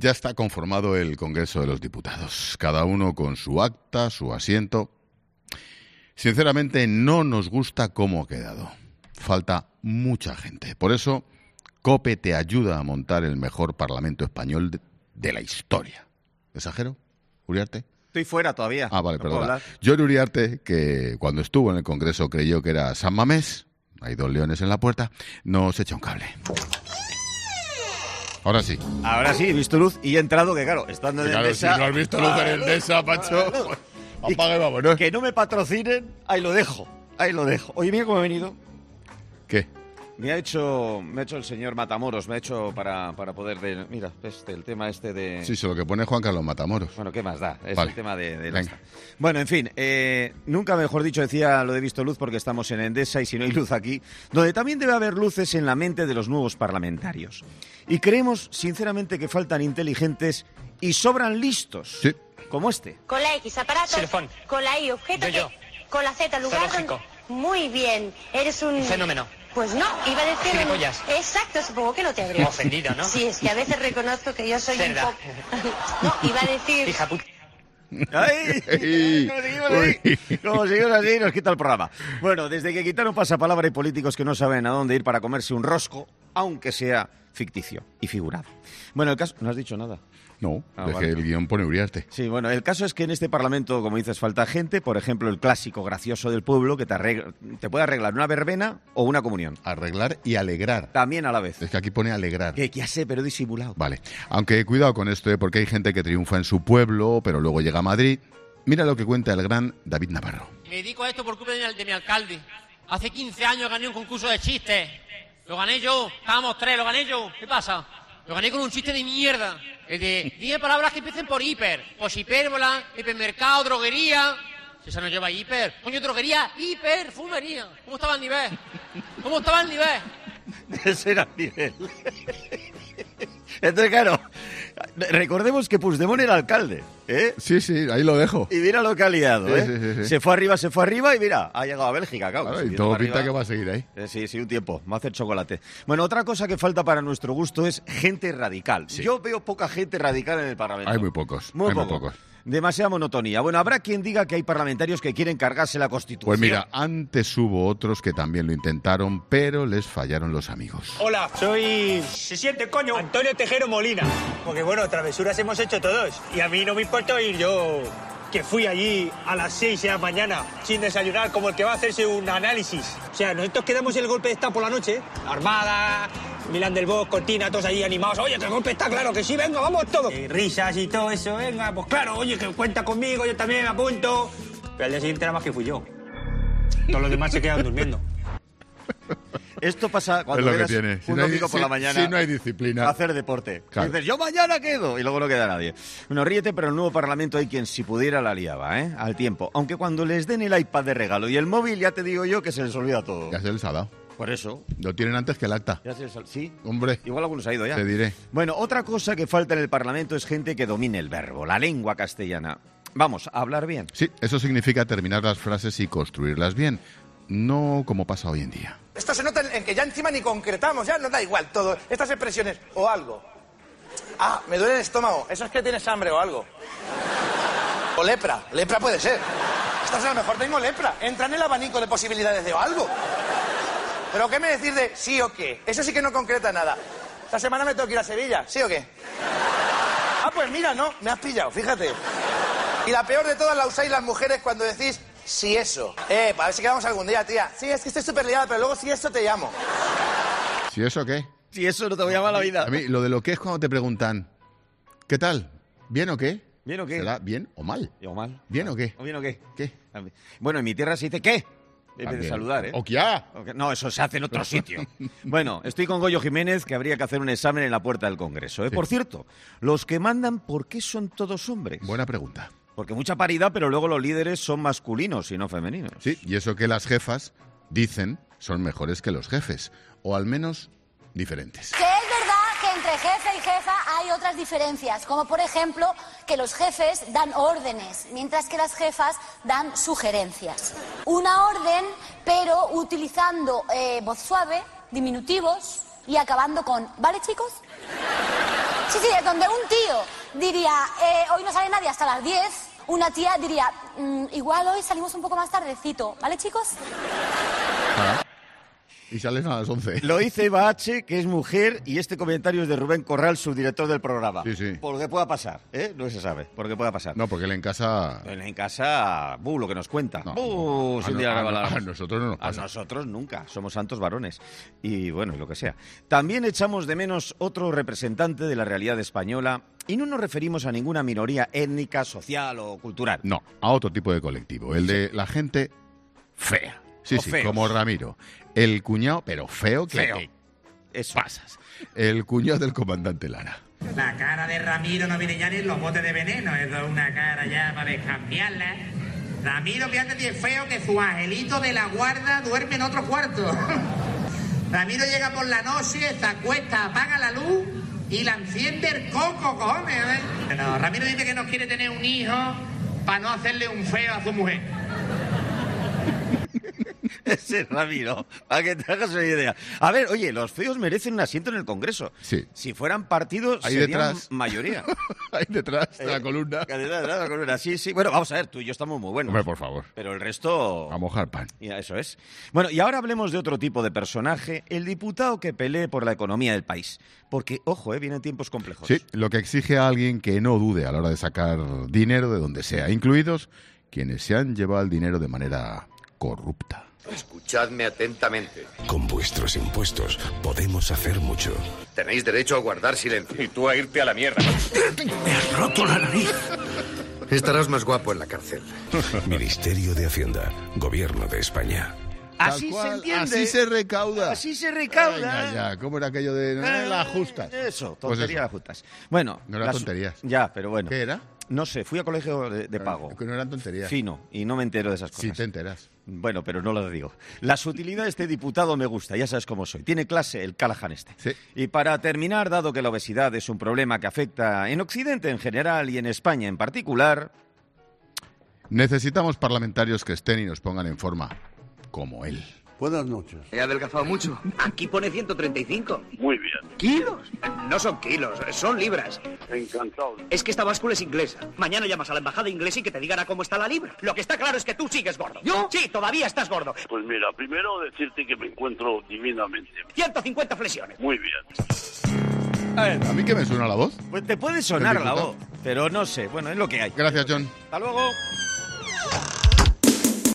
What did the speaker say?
Ya está conformado el Congreso de los Diputados, cada uno con su acta, su asiento. Sinceramente, no nos gusta cómo ha quedado. Falta mucha gente. Por eso, COPE te ayuda a montar el mejor Parlamento español de la historia. ¿Exagero, Uriarte? Estoy fuera todavía. Ah, vale, no perdona. John Uriarte, que cuando estuvo en el Congreso creyó que era San Mamés, hay 2 leones en la puerta, nos echa un cable. Ahora sí. Ahora sí, he visto luz y he entrado, que claro, estando en Endesa... Si no has visto luz en Endesa, macho, apaga y vámonos. Que no me patrocinen, ahí lo dejo. Oye, mira cómo he venido. ¿Qué? Me ha hecho el señor Matamoros, me ha hecho para poder... mira, el tema este de... Sí, lo que pone Juan Carlos Matamoros. Bueno, ¿qué más da? Es vale. El tema de Venga. Bueno, en fin, nunca mejor dicho decía lo de visto luz porque estamos en Endesa y si no hay luz aquí, donde también debe haber luces en la mente de los nuevos parlamentarios. Y creemos, sinceramente, que faltan inteligentes y sobran listos. Sí. Como este. Con la X, aparato. Xilofón. Con la Y, objeto. Yo. Con la Z, lugar. Zoológico. Muy bien. Eres un... Fenómeno. Pues no, iba a decir... Gilipollas. Exacto, supongo que no te habría... Ofendido, ¿no? Sí, es que a veces reconozco que yo soy Cerda. un poco... No, iba a decir... Hija puta. ¡Ay! Como seguimos así, nos quita el programa. Bueno, desde que quitaron pasapalabra hay políticos que no saben a dónde ir para comerse un rosco, aunque sea ficticio y figurado. Bueno, el caso... ¿No has dicho nada? No, es vale. que el guión pone Uriarte. Sí, bueno, el caso es que en este Parlamento, como dices, falta gente. Por ejemplo, el clásico gracioso del pueblo que te puede arreglar una verbena o una comunión. Arreglar y alegrar. También a la vez. Es que aquí pone alegrar. Que ya sé, pero disimulado. Vale, aunque cuidado con esto, porque hay gente que triunfa en su pueblo, pero luego llega a Madrid. Mira lo que cuenta el gran David Navarro. Me dedico a esto por culpa de mi alcalde. Hace 15 años gané un concurso de chistes. Lo gané yo, estábamos 3, lo gané yo. ¿Qué pasa? Lo gané con un chiste de mierda. El de 10 palabras que empiecen por hiper. Pues hipérbola, hipermercado, droguería. Si esa no lleva hiper. Coño, droguería, hiper, fumería. ¿Cómo estaba el nivel? ¿Cómo estaba el nivel? Ese era el nivel. Entonces, claro, recordemos que Puigdemont era alcalde, ¿eh? Sí, ahí lo dejo. Y mira lo que ha liado, ¿eh? Sí. Se fue arriba y mira, ha llegado a Bélgica, claro. Claro, y todo pinta que va a seguir ahí. Sí, un tiempo, va a hacer chocolate. Bueno, otra cosa que falta para nuestro gusto es gente radical. Sí. Yo veo poca gente radical en el Parlamento. Hay muy pocos. Muy pocos. Demasiada monotonía. Bueno, habrá quien diga que hay parlamentarios que quieren cargarse la Constitución. Pues mira, antes hubo otros que también lo intentaron, pero les fallaron los amigos. Hola, soy... Se siente, coño, Antonio Tejero Molina. Porque bueno, travesuras hemos hecho todos. Y a mí no me importa ir yo, que fui allí a las 6 de la mañana sin desayunar, como el que va a hacerse un análisis. O sea, nosotros quedamos el golpe de Estado por la noche. Armada, Milán del Bosch, Cortina, todos ahí animados. Oye, que el golpe está claro, que sí, venga, vamos todos. Risas y todo eso, venga, pues claro, oye, que cuenta conmigo, yo también me apunto. Pero al día siguiente nada más que fui yo. Todos los demás se quedan durmiendo. Esto pasa cuando es lo que vienes tiene. un domingo por la mañana Si no hay disciplina. a hacer deporte. Claro. Y dices, yo mañana quedo. Y luego no queda nadie. Bueno, ríete, pero en el nuevo Parlamento hay quien si pudiera la liaba, ¿eh? Al tiempo. Aunque cuando les den el iPad de regalo y el móvil, ya te digo yo que se les olvida todo. Ya se les ha dado. Por eso. Lo tienen antes que el acta. Ya se les Sí. Hombre. Igual algunos ha ido ya. Te diré. Bueno, otra cosa que falta en el Parlamento es gente que domine el verbo, la lengua castellana. Vamos, a hablar bien. Sí, eso significa terminar las frases y construirlas bien. No como pasa hoy en día. Esto se nota en que ya encima ni concretamos, ya nos da igual todo. Estas expresiones, o algo. Ah, me duele el estómago, eso es que tienes hambre o algo. O lepra puede ser. Estas a lo mejor tengo lepra, entra en el abanico de posibilidades de o algo. Pero ¿qué me decís de sí o qué? Eso sí que no concreta nada. Esta semana me tengo que ir a Sevilla, ¿sí o qué? Ah, pues mira, no, me has pillado, fíjate. Y la peor de todas la usáis las mujeres cuando decís sí eso. Para ver si quedamos algún día, tía. Sí, es que estoy súper liada, pero luego sí eso te llamo. ¿Sí eso qué? Si eso no te voy a llamar la vida. A mí, lo de lo que es cuando te preguntan, ¿qué tal? ¿Bien o qué? ¿Bien o qué? ¿Será bien o mal? ¿O mal? ¿Bien o qué? ¿O bien o qué? ¿Qué? Bueno, en mi tierra se dice ¿qué? En vez de saludar, ¿eh? ¡O ya! No, eso se hace en otro sitio. Bueno, estoy con Goyo Jiménez, que habría que hacer un examen en la puerta del Congreso. Sí. Por cierto, los que mandan, ¿por qué son todos hombres? Buena pregunta. Porque mucha paridad, pero luego los líderes son masculinos y no femeninos. Sí, y eso que las jefas dicen son mejores que los jefes, o al menos diferentes. Que es verdad que entre jefe y jefa hay otras diferencias, como por ejemplo que los jefes dan órdenes, mientras que las jefas dan sugerencias. Una orden, pero utilizando voz suave, diminutivos y acabando con ¿vale, chicos? Sí, es donde un tío diría, hoy no sale nadie hasta las 10, una tía diría, igual hoy salimos un poco más tardecito, ¿vale, chicos? Y salen a las 11. Lo dice Eva H., que es mujer, y este comentario es de Rubén Corral, subdirector del programa. Sí. Por lo que pueda pasar, ¿eh? No se sabe, por lo que pueda pasar. No, porque él en casa... Él en casa, lo que nos cuenta. No. Sin día A nosotros no nos pasa. A nosotros nunca, somos santos varones. Y bueno, lo que sea. También echamos de menos otro representante de la realidad española, y no nos referimos a ninguna minoría étnica, social o cultural. No, a otro tipo de colectivo, el de la gente fea. Sí, feos. Como Ramiro. El cuñado, pero feo. Eso. Pasas. El cuñado del comandante Lara. La cara de Ramiro no viene ya ni en los botes de veneno, es una cara ya para descambiarla. Ramiro, fíjate, es feo que su angelito de la guarda duerme en otro cuarto. Ramiro llega por la noche, se acuesta, apaga la luz y la enciende el coco, cojones. No, Ramiro dice que no quiere tener un hijo para no hacerle un feo a su mujer. Ese Ramiro, para que te hagas una idea. A ver, oye, los feos merecen un asiento en el Congreso. Sí. Si fueran partidos, Ahí serían detrás. mayoría. Ahí detrás de la columna. Detrás de la columna, sí. Bueno, vamos a ver, tú y yo estamos muy buenos. Hombre, por favor. Pero el resto... A mojar pan. Ya, eso es. Bueno, y ahora hablemos de otro tipo de personaje, el diputado que pelee por la economía del país. Porque, ojo, vienen tiempos complejos. Sí, lo que exige a alguien que no dude a la hora de sacar dinero de donde sea, incluidos quienes se han llevado el dinero de manera corrupta. Escuchadme atentamente. Con vuestros impuestos podemos hacer mucho. Tenéis derecho a guardar silencio. Y tú a irte a la mierda. Me has roto la nariz. Estarás más guapo en la cárcel. Ministerio de Hacienda, Gobierno de España. Así se entiende. Así se recauda. Así se recauda. Ay, ya. ¿Cómo era aquello de las justas? Eso, Pues tonterías justas. Bueno. No eran tonterías. Ya, pero bueno. ¿Qué era? No sé, fui a colegio de pago. Que no eran tonterías. Fino, y no me entero de esas cosas. Sí te enteras. Bueno, pero no lo digo. La sutilidad de este diputado me gusta, ya sabes cómo soy. Tiene clase el Callahan este. Sí. Y para terminar, dado que la obesidad es un problema que afecta en Occidente en general y en España en particular... Necesitamos parlamentarios que estén y nos pongan en forma, como él. Buenas noches. ¿He adelgazado mucho? Aquí pone 135. Muy bien. ¿Kilos? No son kilos, son libras. Encantado. Es que esta báscula es inglesa. Mañana llamas a la embajada inglesa y que te digan a cómo está la libra. Lo que está claro es que tú sigues gordo. ¿Yo? Sí, todavía estás gordo. Pues mira, primero decirte que me encuentro divinamente. 150 flexiones. Muy bien. A ver, ¿A mí que me suena la voz? pues te puede sonar ¿El la diputado? voz, pero no sé. Bueno, es lo que hay. Gracias, John. Hasta luego.